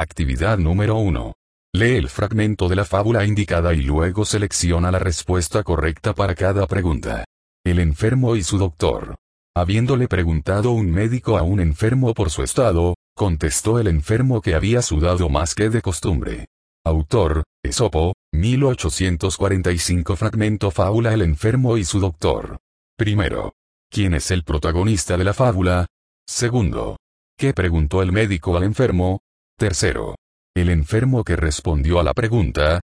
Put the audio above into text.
Actividad número 1. Lee el fragmento de la fábula indicada y luego selecciona la respuesta correcta para cada pregunta. El enfermo y su doctor. Habiéndole preguntado un médico a un enfermo por su estado, contestó el enfermo que había sudado más que de costumbre. Autor, Esopo, 1845. Fragmento fábula El enfermo y su doctor. Primero. ¿Quién es el protagonista de la fábula? Segundo. ¿Qué preguntó el médico al enfermo? Tercero. El enfermo que respondió a la pregunta,